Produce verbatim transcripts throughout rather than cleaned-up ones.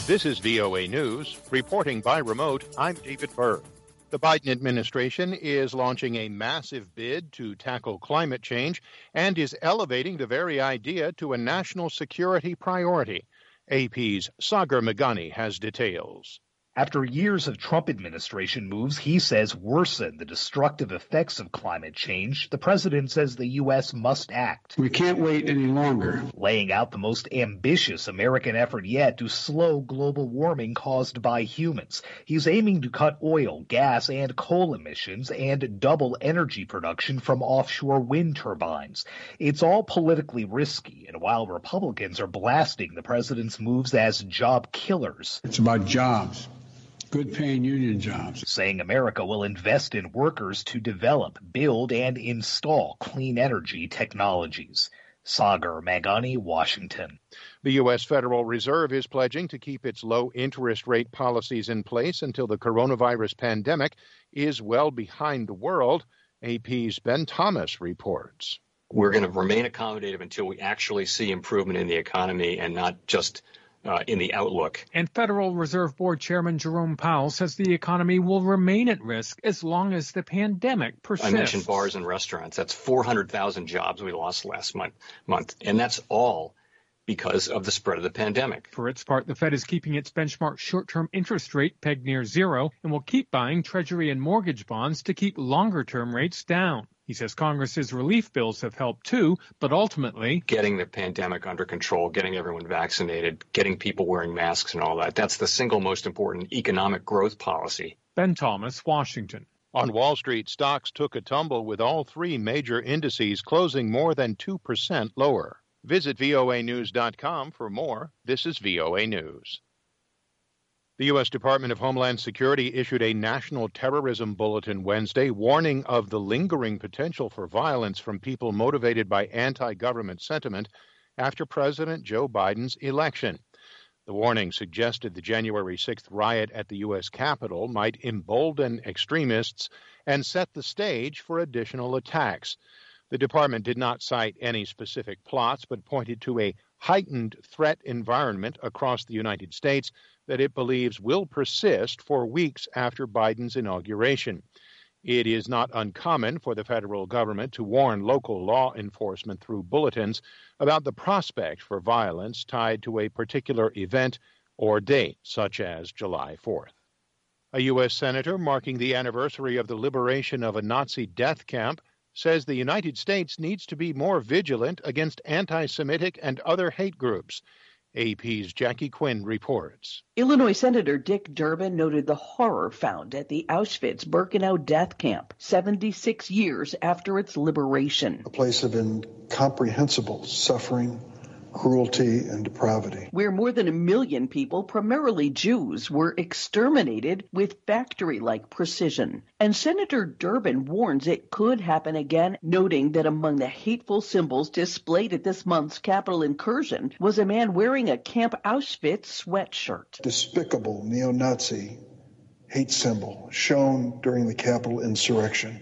This is V O A News. Reporting by remote, I'm David Byrd. The Biden administration is launching a massive bid to tackle climate change and is elevating the very idea to a national security priority. A P's Sagar Meghani has details. After years of Trump administration moves he says worsen the destructive effects of climate change, the president says the U S must act. We can't wait any longer. Laying out the most ambitious American effort yet to slow global warming caused by humans. He's aiming to cut oil, gas, and coal emissions and double energy production from offshore wind turbines. It's all politically risky, and while Republicans are blasting the president's moves as job killers. It's about jobs. Good-paying union jobs. Saying America will invest in workers to develop, build, and install clean energy technologies. Sagar Meghani, Washington. The U S Federal Reserve is pledging to keep its low interest rate policies in place until the coronavirus pandemic is well behind the world. A P's Ben Thomas reports. We're going to remain accommodative until we actually see improvement in the economy and not just Uh, in the outlook. And Federal Reserve Board Chairman Jerome Powell says the economy will remain at risk as long as the pandemic persists. I mentioned bars and restaurants. That's four hundred thousand jobs we lost last month, month, and that's all because of the spread of the pandemic. For its part, the Fed is keeping its benchmark short-term interest rate pegged near zero and will keep buying Treasury and mortgage bonds to keep longer-term rates down. He says Congress's relief bills have helped too, but ultimately getting the pandemic under control, getting everyone vaccinated, getting people wearing masks and all that, that's the single most important economic growth policy. Ben Thomas, Washington. On Wall Street, stocks took a tumble with all three major indices closing more than two percent lower. Visit V O A news dot com for more. This is V O A News. The U S Department of Homeland Security issued a national terrorism bulletin Wednesday warning of the lingering potential for violence from people motivated by anti-government sentiment after President Joe Biden's election. The warning suggested the January sixth riot at the U S Capitol might embolden extremists and set the stage for additional attacks. The department did not cite any specific plots, but pointed to a heightened threat environment across the United States that it believes will persist for weeks after Biden's inauguration. It is not uncommon for the federal government to warn local law enforcement through bulletins about the prospect for violence tied to a particular event or date, such as July fourth. A U S senator marking the anniversary of the liberation of a Nazi death camp says the United States needs to be more vigilant against anti-Semitic and other hate groups. A P's Jackie Quinn reports. Illinois Senator Dick Durbin noted the horror found at the Auschwitz-Birkenau death camp seventy-six years after its liberation. A place of incomprehensible suffering, cruelty, and depravity. Where more than a million people, primarily Jews, were exterminated with factory-like precision. And Senator Durbin warns it could happen again, noting that among the hateful symbols displayed at this month's Capitol incursion was a man wearing a Camp Auschwitz sweatshirt. Despicable neo-Nazi hate symbol shown during the Capitol insurrection.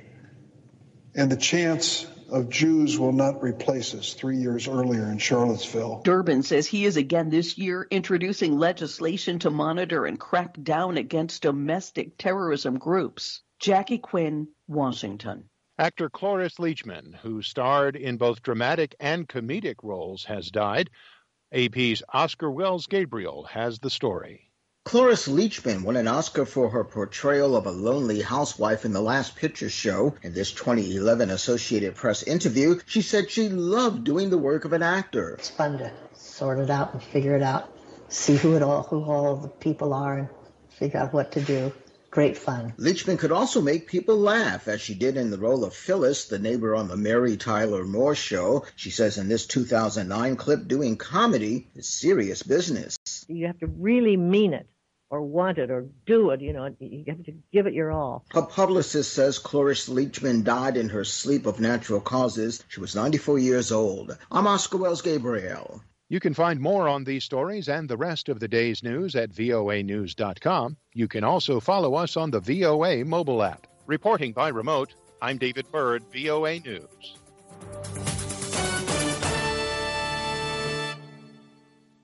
And the chance of Jews will not replace us three years earlier in Charlottesville. Durbin says he is again this year introducing legislation to monitor and crack down against domestic terrorism groups. Jackie Quinn, Washington. Actor Cloris Leachman, who starred in both dramatic and comedic roles, has died. A P's Oscar Wells Gabriel has the story. Cloris Leachman won an Oscar for her portrayal of a lonely housewife in The Last Picture Show. In this twenty eleven Associated Press interview, she said she loved doing the work of an actor. It's fun to sort it out and figure it out, see who it all, who all the people are, and figure out what to do. Great fun. Leachman could also make people laugh, as she did in the role of Phyllis, the neighbor on the Mary Tyler Moore Show. She says in this two thousand nine clip, doing comedy is serious business. You have to really mean it, or want it, or do it, you know, you have to give it your all. Her publicist says Cloris Leachman died in her sleep of natural causes. She was ninety-four years old. I'm Oscar Wells Gabriel. You can find more on these stories and the rest of the day's news at V O A news dot com. You can also follow us on the V O A mobile app. Reporting by remote, I'm David Byrd, V O A News.